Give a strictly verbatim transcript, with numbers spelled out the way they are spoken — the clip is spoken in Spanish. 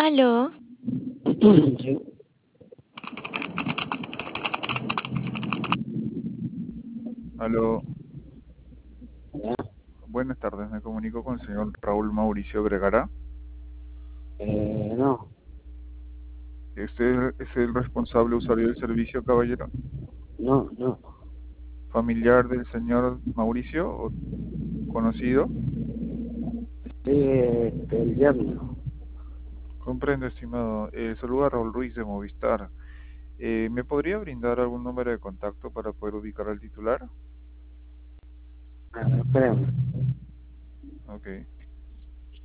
Aló, Sí, Aló, ya. buenas tardes, me comunico con el señor Raúl Mauricio Vergara. Eh, no, ¿Usted es el responsable usuario del servicio, caballero? no, no. ¿Familiar del señor Mauricio o conocido? Sí, este, el yerno. Comprendo, estimado. Eh, saluda a Raúl Ruiz de Movistar. Eh, ¿me podría brindar algún número de contacto para poder ubicar al titular? Ah, espérame. Ok.